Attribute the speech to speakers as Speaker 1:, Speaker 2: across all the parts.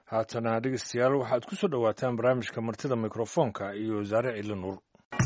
Speaker 1: haatana dhegeystayaal waxaad ku soo dhowaataan barnaamijka martida mikrofoonka iyo wasaare cili nuur.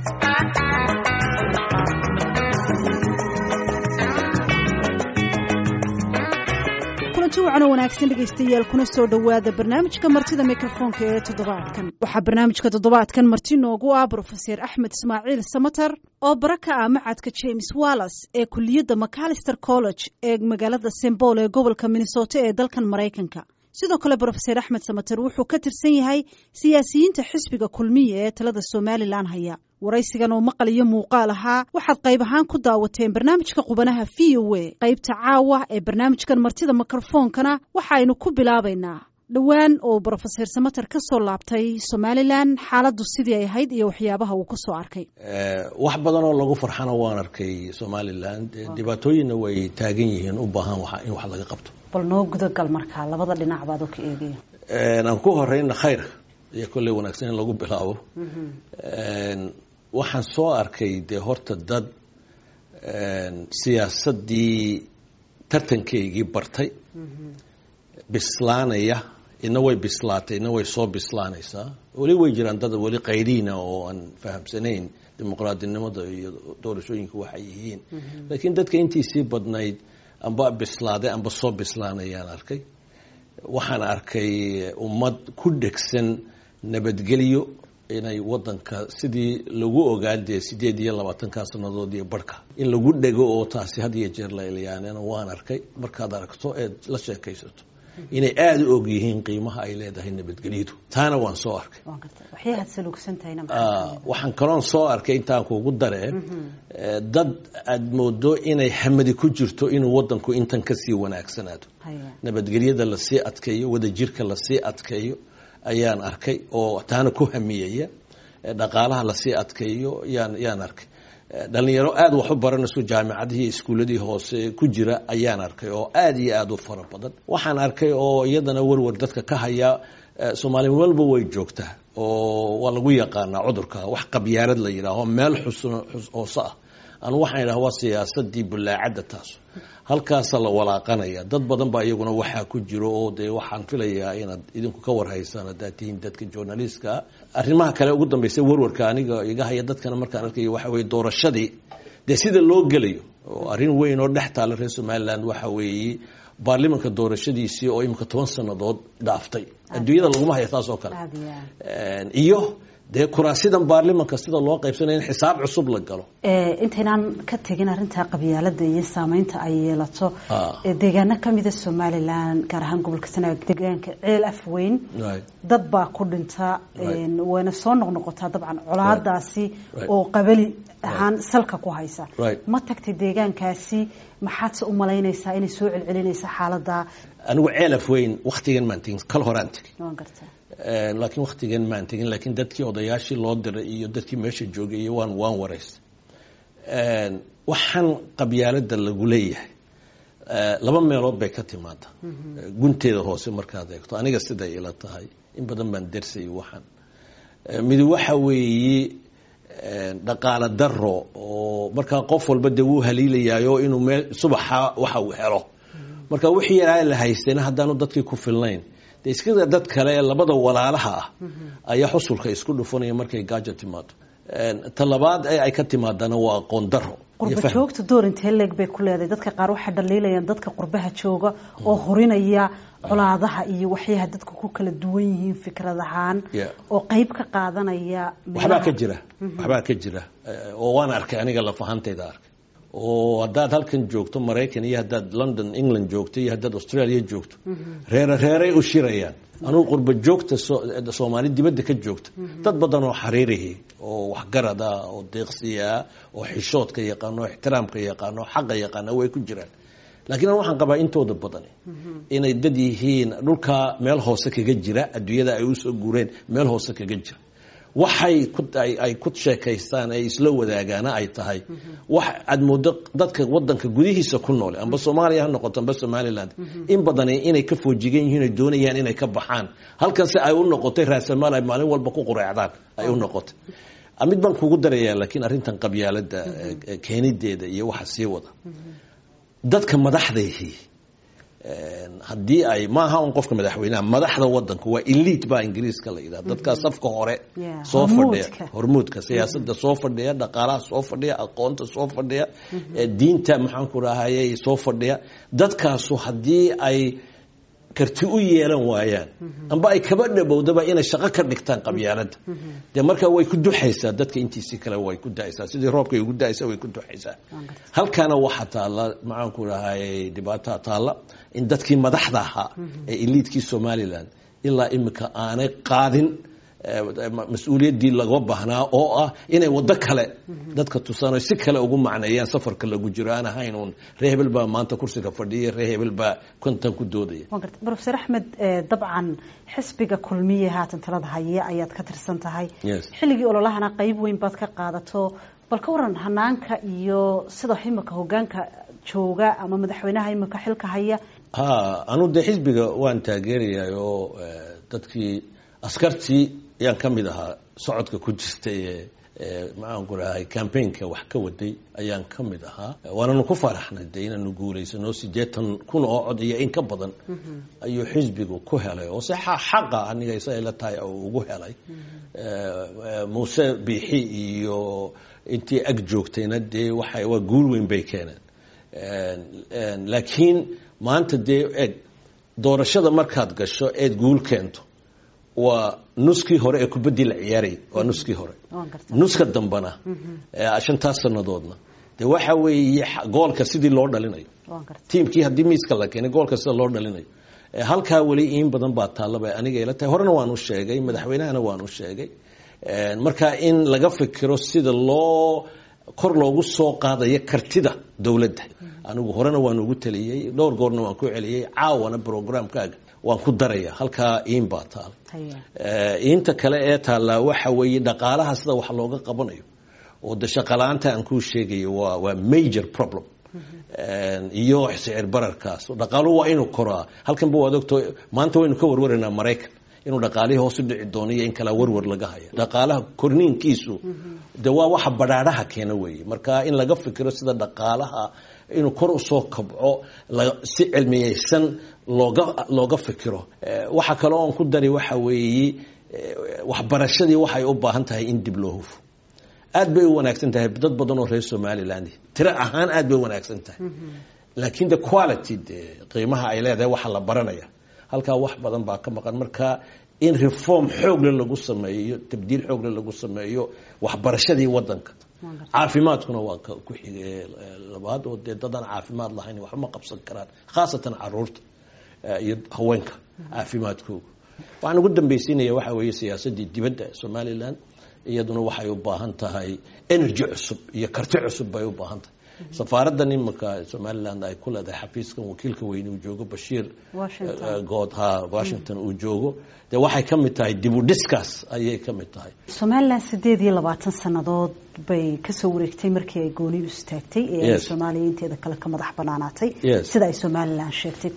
Speaker 2: kulanti wacan oo wanaagsan dhegaystayaal kuna soo dhowaada barnaamijka martida mikrofoonka ee toddobaadkan. waxaa barnaamijka toddobaadkan marti noogu ah Professor Axmed Ismaaciil Samatar oo baraka ah macadka James Wallace ee kulliyadda Macalester College ee magaalada St. Paul ee gobolka Minnesota ee dalkan Mareykanka. sidoo kale Professor Axmed Samatar wuxuu ka tirsan yahay siyaasiyiinta xisbiga kulmiye ee talada Somaliland haya. waraysigan oo maqal iyo muuqaal ahaa waxaad qayb ahaan ku daawateen barnaamijka qubanaha VOA. qaybta caawa ee barnaamijkan martida mikrofoonkana waxaynu ku bilaabaynaa dhowaan oo Professor Samatar ka soo laabtay Somaliland xaaladdu sidii ay ahayd iyo waxyaabaha uu ku soo arkay.
Speaker 3: wax badan oo lagu farxana waan arkay Somaliland dhibaatooyinna way taagan yihiin u baahan in wax laga qabto.
Speaker 2: bal noo gudagal markaa labada dhinac baad oo ka eegay.
Speaker 3: aan ku horeyna khayr iyo kulli wanaagsan in lagu bilaabo. waxaan soo arkay de horta dad siyaasadii tartankeygii bartay bislaanaya ina way bislaatay ina way soo bislaanaysaa wali way jiraan dad wali qaydiina oo aan fahamsanayn dimuqraadinimada iyo doorashooyinka waxay yihiin laakiin dadka intiisii badnayd amba bislaaday amba soo bislaanayaan arkay. waxaan arkay ummad ku dhegsan nabadgelyo inay wadanka sidii lagu ogaadee 28 sanadood iyo barka in lagu dhego oo taasi had iyo jeer la ilaaliyana waan arkay. markaad aragto ee la sheekaysato inay aad u og yihiin qiimaha ay leedahay nabadgelyadu taana waan soo arkay. waxaan kaloon soo arkay intaan kuugu daree dad aad moodo inay hamadi ku jirto inuu wadanku intan kasii wanaagsanaado nabadgelyada lasii adkeeyo wadajirka lasii adkeeyo ayaan arkay oo taana ku hamiyaya dhaqaalaha lasii adkeeyo yaan arkay. dhalinyaro aad wax u baranayso jaamacadihii iskuuladii hoose ku jira ayaan arkay oo aad iyo aad u fara badan. waxaan arkay oo iyadana warwar dadka ka haya Soomaali walba way joogtaa oo waa lagu yaqaanaa cudurka wax qabyaalad la yiraahdo meel hoose ah aan waxaan idhaahdaa waa siyaasadii bulaacada taas halkaas la walaaqanaya dad badan baa iyaguna waxa ku jiro oo de waxaan filayaa inaad idinku ka warhaysaan dadtiin dadka journalistka arrimaha kale ugu dambeysay warwarka aniga iga haya dadkana markaan arkay waxa way doorashadii de sida loo galayo oo arrin weyn oo dhex taala reer Somaliland waxa weeye baarlamaanka doorashadiisii oo imika 10 sanadood dhaaftay adduunyada lagu hayo taas oo kale iyo de kuraasidan baarlamaanka sida loo qaybsanayo xisaab cusub la galo
Speaker 2: intaynaan ka tagin arinta qabyaalada iyo saameynta ay yeelato deegaano kamida Somaliland gaar ahaan gobolka Sanaag deegaanka ceel afweyn dad baa ku dhinta wayna soo noqnoqotaa dabcan colaadaasi oo qabali ahaan salka ku haysa ma tagtay deegaankaasi maxaad u malaynaysaa inay soo celcelinaysa xaaladda
Speaker 3: anigu ceel afweyn waqtigan maantiin kal horaantii laakiin waqtigan maantiin laakiin dadkii odayaashii loo diray iyo dadkii meesha joogay waan wareystay. waxaan qabyaalada lagu leeyahay laba meelood bay ka timaada gunteeda hoose markaad eegto aniga siday ila tahay in badan baan darsay waxaan mid waxa weeye dhaqaale daro oo marka qof walba de uu haliilayo inuu meel subaxa waxa uu helo marka wixii yaraa la haystayna haddaanu dadkii ku filnayn iskada dad kale labada walaalaha ah ayaa xusulka isku dhufanaya markay gaajo timaado. talabaad ay ka timaadana waa aqoon daro
Speaker 2: qurba joogta door intee leeg bay ku leedahay dadka qaar waxa dhaliilayaan dadka qurbaha jooga oo horinaya colaadaha iyo waxyaha dadku ku kala duwan yihiin fikradahaan oo qayb ka qaadanaya
Speaker 3: waxba ka jira oo waan arkay aniga la fahantayda arkay oo hadaad halkan joogto Mareykan iyo hadaad London England joogto iyo hadaad Australia joogto reeray u shirayaan anuu qurba joogta Soomaali dibadda ka joogto dad badan oo xariirihi oo wax garada oo deeqsiya oo xishoodka yaqaan oo ixtiraamka yaqaan oo xaq yaqaan way ku jiraan laakiin waxaan qabaa intooda badan inay dad yihiin dhulka meel hoose kaga jira adduunyada ay u soo guureen meel hoose kaga jira waxay ku sheekaystaan ay isla wadaagaan ay tahay wax aad moodo dadka wadanka gudihiisa ku nool amba Soomaaliya ha noqoto amba Somaliland in badan inay ka foojigan yihiin ay doonayaan inay ka baxaan halkaas ay u noqotay raasamaal ay maalin walba ku quraacdaan ay u noqotay mid baan kugu dareeyaa laakiin arrintan qabyaalada keenideeda iyo waxa sii wada dadka madaxdeedii haddii ay maaha un qofka madaxweynaha madaxda wadanku waa elite baa ingiriiska la yidhaha dadkaa safka hore soo fadhiya hormuudka siyaasadda soo fadhiya dhaqaalaha soo fadhiya aqoonta soo fadhiya diinta maxaan ku rahayay soo fadhiya dadkaasu haddii ay karti u yeelan waayaan amba ay kaba dhabowdaba inay shaqo ka dhigtaan qabyaaladda dee markaa way ku duxaysaa dadka intiisii kale way ku da'aysaa sidii roobkay ugu da'aysaa way ku duxaysaa halkaana waxaa taalla maxaan ku rahayay dhibaataa taalla in dadkii madaxda ahaa ee eliidkii somaliland ilaa imika aanay qaadin mas-uuliyaddii laga baahnaa oo ah inay waddo kale dadka tusano si kale ugu macneeyaan safarka lagu jiro aan ahayn uun ree hebel baa maanta kursiga fadhiya ree hebel baa kontan ku doodaya
Speaker 2: professor axmed dabcan xisbiga kulmiye haatan talada haya ayaad ka tirsan tahay xilligii ololahana qayb weyn baad ka qaadato bal ka waran hanaanka iyo sida imika hogaanka jooga ama madaxweynaha imika xilka haya
Speaker 3: anu dee xisbiga waan taageerayaa oo dadkii askartii yaan ka mid ahaa socodka ku jirtay maxaan ku rahay campaignka wax ka waday ayaan ka mid ahaa waananu ku faraxnay dee inaanu guulaysano 80,000 oo cod iyo in ka badan ayuu xisbigu ku helay oo si xaqa aniga isay la tahay oo ugu helay muuse biixi iyo intii ag joogtayna dee waa guul weyn bay keeneen laakiin maanta dee doorashada markaad gasho eed guul keento waa nuskii hore ee kubaddii la ciyaaray waa nuskii hore nuska dambana 5 sanadoodna dee waxa weeye goolka sidii loo dhalinayo tiimkii haddii miiska la keenay goolka sida loo dhalinayo halkaa weli in badan baa taallaba aniga ila tahay horena waan u sheegay madaxweynahana waan u sheegay marka in laga fikiro sida loo kor loogu soo qaadayo kartida dowladda anigu horena waan ugu taliyey dhowr goorna waan ku celiyey caawana programkaaga waan ku daraya halkaa iin baa taal inta kale ee taalla waxa weeye dhaqaalaha sida wax looga qabanayo oo de shaqalaanta aan kuu sheegayo waa major problem iyo sicir bararkaas dhaqaaluhu waa inuu koraa halkanba waad ogto maanta waynu ka warwaraynaa maraykan inuu dhaqaalihii hoos u dhici doono iyo in kala warwar laga haya dhaqaalaha korniinkiisu de waa waxa badhaadhaha keena weeye marka in laga fikiro sida dhaqaalaha inuu kor usoo kabco si cilmiyeysan looga fikiro waxa kale oon ku dari waxa weeye waxbarashadii waxay u baahan tahay in dib loo hufo aad bay u wanaagsan tahay dad badan oo reer somaliland tiro ahaan aad bay u wanaagsan tahay laakiin the quality qiimaha ay leedahay waxa la baranaya halkaa wax badan baa ka maqan marka in reform xoogle lagu sameeyo tabdiil xoogle lagu sameeyo waxbarashadii wadanka caafimaadkuna waa ku xigay labaad oo dadaan caafimaad lahayn wax ma qabsan karaan khaasatan caruurta iyo haweenka caafimaadkooda waxaan ugu dambaysiinaya waxa weeye siyaasadii dibadda Somaliland iyaduna waxay u baahan tahay energy cusub iyo karti cusub bay u baahan tahay safaaraddan imika Somaliland ay ku leedahay xafiiskan wakiilka weyn uu joogo Bashiir Washington uu joogo de waxay ka mid tahay dib u dhiskaas ayay ka mid tahay
Speaker 2: Somaliland 28 sanadood bay ka soo wareegtay markii ay gooni u istaagtay ee Soomaaliya inteeda kale ka madax banaanaatay sida ay Somaliland sheegtay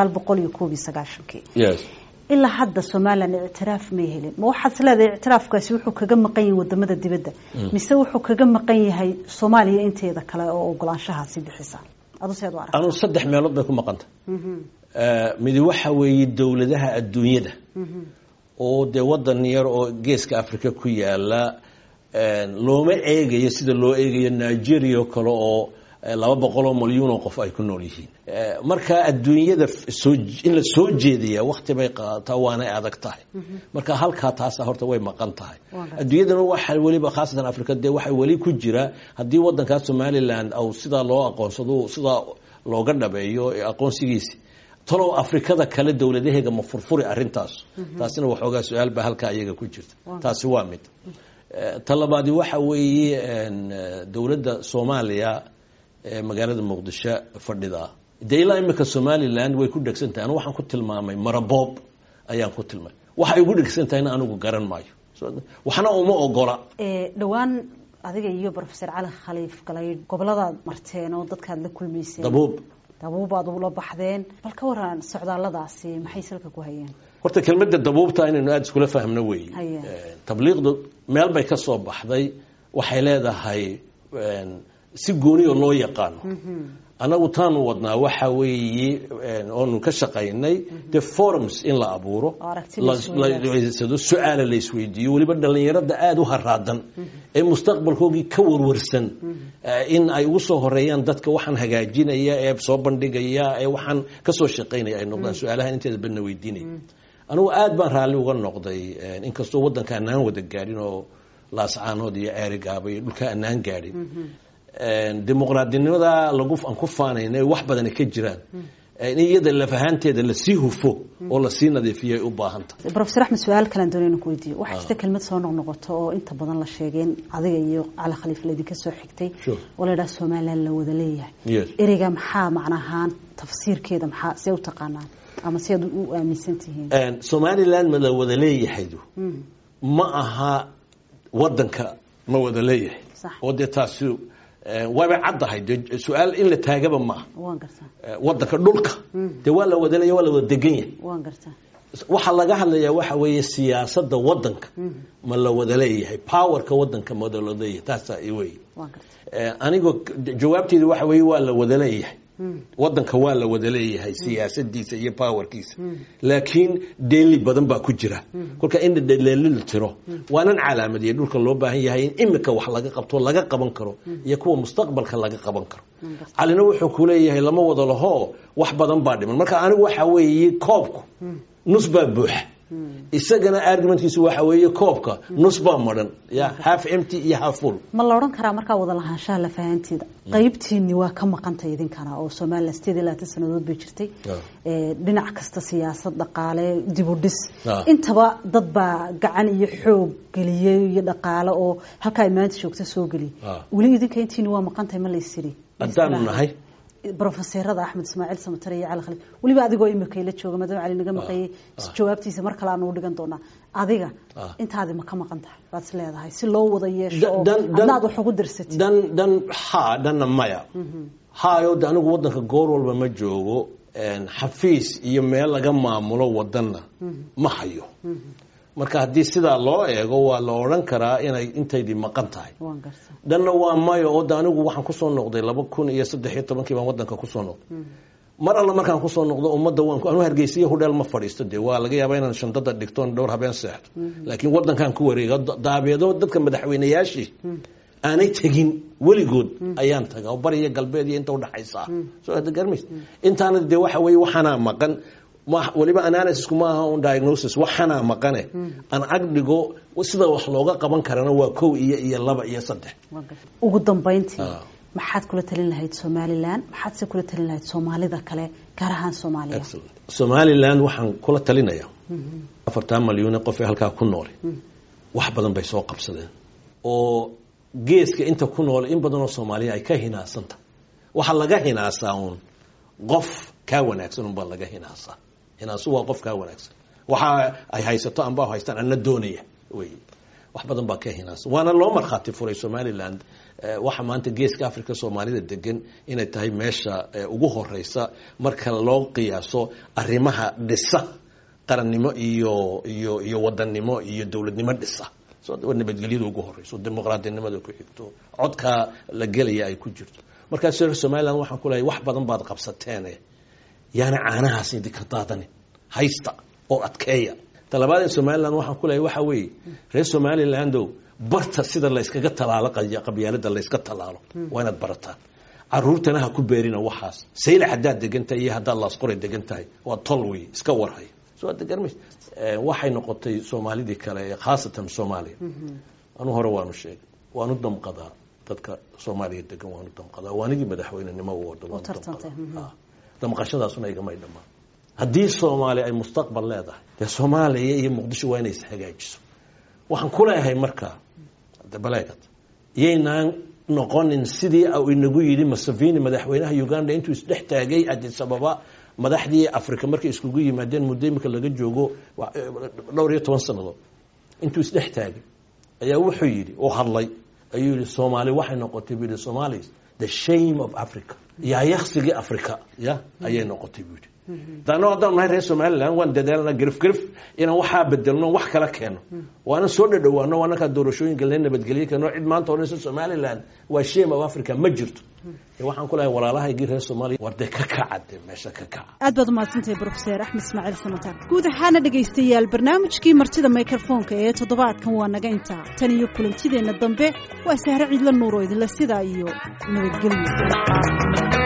Speaker 2: 1991
Speaker 3: yes
Speaker 2: ilaa hadda Somaliland ictiraaf ma helin ma waxaad leedahay ictiraafkaasi wuxuu kaga maqan yahay wadamada dibadda mise wuxuu kaga maqan yahay Soomaaliya inteeda kale oo ogolaanshahaasi bixisa anu
Speaker 3: 3 meelood bay ku maqanta mid waxa weeye dawladaha adduunyada oo de wadan yar oo geeska Afrika ku yaala looma eegayo sida loo eegayo Nigeria kale oo 200 milyan oo qof ay ku nool yihiin marka adduunyada in la soo jeediyo waqti bay qaataa waana adag tahay marka halka taas horta way maqan tahay adduunyadana waxa waliba khaasatan Afrika de waxa wali ku jira hadii wadanka Somaliland aw sida loo aqoonsado sida looga dhabeeyo aqoonsigiisa talo Afrikada kale dawladaheega ma furfuri arintaas taasina waxoogaa su'aal ba halka ayaga ku jirta taasi waa mid talabaadi waxa weeye dawladda Soomaaliya magaalada Muqdisho fadhida deeyla imika Somaliland way ku dhagsantahay waxaan ku tilmaamay maraboob ayaan ku tilmaamay waxa ugu dhagsantahay anigu garan maayo waxana uma ogola
Speaker 2: dhawaan adiga iyo professor Ali Khaliif galay gobolada marteen oo dadka la kulmaysay dabuubaad ula baxdeen bal ka waran socdaalladaasi maxay salka ku hayeen
Speaker 3: horta kelmadda dabuubta inaynu aad isku la fahamno weey tabliiqdu meel bay ka soo baxday waxay leedahay si gooni oo loo yaqaan anagu taanu wadnaa waxa weeye oonu ka shaqaynay the forums in la abuuro su-aala la isweydiiyo weliba dhalinyarada aada u haraadan ee mustaqbalkoogii ka warwarsan in ay ugu soo horeeyaan dadka waxaan hagaajinaya ee soo bandhigaya ee waxaan kasoo shaqaynaya ay noqdaan su-aalaha inteeda badna weydiinaya anigu aad baan raalli uga noqday inkastoo waddanka anaan wada gaadhin oo laascaanood iyo ceerigaaba iyo dhulka anaan gaadhin dimuqraadinimada aan ku faanayna wax badan ka jiraan in iyada lafahaanteeda lasii hufo oo lasii nadiifiyo ay u baahan tahay.
Speaker 2: Professor Axmed su'aal kale aan doonayno ku weydiiyo waxa jirta kelmad soo noqnoqoto oo inta badan la sheegeen adiga iyo Cali Khaliif leedinka soo xigtay oo la yiraahdo Soomaaliland la wada leeyahay ereyga maxaa macnahaan tafsiirkeeda maxaa si u taqaanaan ama si aad u aaminsan tihiin
Speaker 3: Soomaaliland ma la wada leeyahay ma aha wadanka ma wada leeyahay oo taasi waaba caddahay su'aal in la taagaba ma
Speaker 2: waan gartaa
Speaker 3: wadanka dhulka waa la wada leeyahay waa la wada degan yahay waan gartaa waxa laga hadlayaa waxa weeye siyaasadda wadanka ma la wada leeyahay powerka wadanka ma wada leeyahay taas ay weey waan gartaa anigu jawaabteedu waxa weeye waa la wada leeyahay wadanka waa la wada leeyahay siyaasadiisa iyo powerkiisa laakiin deeli badan baa ku jira kolka in deelil tiro waanan calaamadiye dhulka loo baahan yahay in imika wax laga qabto laga qaban karo iyo kuwa mustaqbalka laga qaban karo calina wuxuu ku leeyahay lama wada laho wax badan baa dhiman marka anigu waxa weeye koobku nus baa buuxa isagana argumentkiisu waxa weeye koobka nus baa maran ya half empty iyo half full
Speaker 2: ma la oran karaa marka wada lahaanshaha la fahanteeda qaybtiini waa ka maqantay idin kana oo Soomaaliland 8 sanadood bay jirtay dhinac kasta siyaasad dhaqaale dib u dhis intaba dad baa gacan iyo xoog galiyay iyo dhaqaale oo halka ay maanta joogta soo gali wali idinka intiina waa maqantay ma la isiri
Speaker 3: adaan nahay
Speaker 2: Professorada Axmed Ismaaciil Samatar iyo Cali Khaliif waliba adigoo imika la jooga madam Cali naga maqay jawaabtiisa mar kale aan u dhigan doonaa adiga intaadi ma ka maqan tahay baad leedahay si loo wada yeesho anaad wax ugu dirsatay
Speaker 3: dan maya haayo anigu wadanka goor walba ma joogo xafiis iyo meel laga maamulo wadanna ma hayo marka hadii sida loo eego waa la oran karaa inay intaydii maqan tahay danna waa mayo oo anigu waxaan ku soo noqday 2013 baan wadanka ku soo noqday mar alla markaan ku soo noqdo ummadda waan ku hargeysiyo hudheel ma fadhiisto waa laga yaabaa inaan shandada dhigtoon dhowr habeen seexdo laakiin wadankan ku wareega daabeedo dadka madaxweynayaashii aanay tagin weligood ayaan tagaa oo bariya galbeed iyo inta u dhaxaysa soo hada garmis intaana waxa weeye waxana maqan waliba analysis kuma aha on diagnosis waxana maqane aan agdhigo sida wax looga qaban karana waa 1 iyo 2 iyo 3
Speaker 2: ugu dambeyntii maxaad kula talin lahayd Soomaaliland maxaad se kula talin lahayd Soomaalida kale gaar ahaan Soomaaliya
Speaker 3: Soomaaliland waxaan kula talinayaa 4 milyan qof ee halka ku nool wax badan bay soo qabsadeen oo geeska inta ku nool in badan oo Soomaaliya ay ka hinaasanta waxa laga hinaasaa qof ka wanaagsan baa laga hinaasaa hinaasu waa qof ka wanaagsan waxa ay haysato amba haystaan ana doonaya way wax badan baa ka hinaasa waana loo marxaati furay Somaliland waxa maanta geeska Afrika Soomaalida degan inay tahay meesha ugu horeysa marka loo qiyaaso arrimaha dhisa qarannimo iyo wadannimo iyo dawladnimo dhisa soo nabadgelyada ugu horeyso dimuqraadinimada ku xigto codka la gelaya ay ku jirto marka Somaliland waxaan ku leeyahay wax badan baad qabsateen yaana caanahaas idin ka daadani haysta oo adkeeya talabaad Somaliland waxaan ku leeyahay waxa weeye reer Somaliland barta sida la iskaga talaalo qabyaalada la iska talaalo waa inaad barataan caruurtana ha ku beerina waxaas sayla hadaad degantahay iyo hadaad la asqoray degantahay waa tolwi iska warhay soo degarmis waxay noqotay Soomaalidii kale khaasatan Soomaaliya anu hore waanu sheegay waanu damqadaa dadka Soomaaliya degan waanu damqadaa waanigi madaxweynenimo u wado damqashadaasuna iga may dhamaan haddii Soomaaliya ay mustaqbal leedahay Soomaaliya iyo Muqdisho waa inay hagaajiso waxaan ku leeyahay marka dabaleegad yeynaan noqonin sidii uu inagu yiri Museveni madaxweynaha Uganda intuu isdhex taagay Addis Ababa madaxdii Afrika markay iskugu yimaadeen muddo laga joogo 12 sanadood intuu isdhex taagay ayaa wuxuu yiri oo hadlay ayuu yiri Soomaaliya waxay noqotay bid Somalis the shame of Africa ya yakhsigi Afrika ya ayay noqotay bid daano haddaan nahay reer Somaliland waan dadaalna garif inaan waxaa bedelno wax kala keeno waana soo dhadhawaano waana ka doorashooyinka la nabadgeliyo keeno cid maanta oo reer Somaliland waa shame of Africa ma jirto waxaan ku leeyahay walaalahaygii reer Soomaaliya warday ka kacade meesha ka kaca
Speaker 2: aad baad mahadsantahay Professor Axmed Ismaaciil Samatar guud ahaan dhageystayaal barnaamijkii martida microphone-ka ee toddobaadkan waa naga intaa tan iyo kulantideena dambe waa Sahra Ciidla Nuur oo idin la sidaa iyo nabadgelyo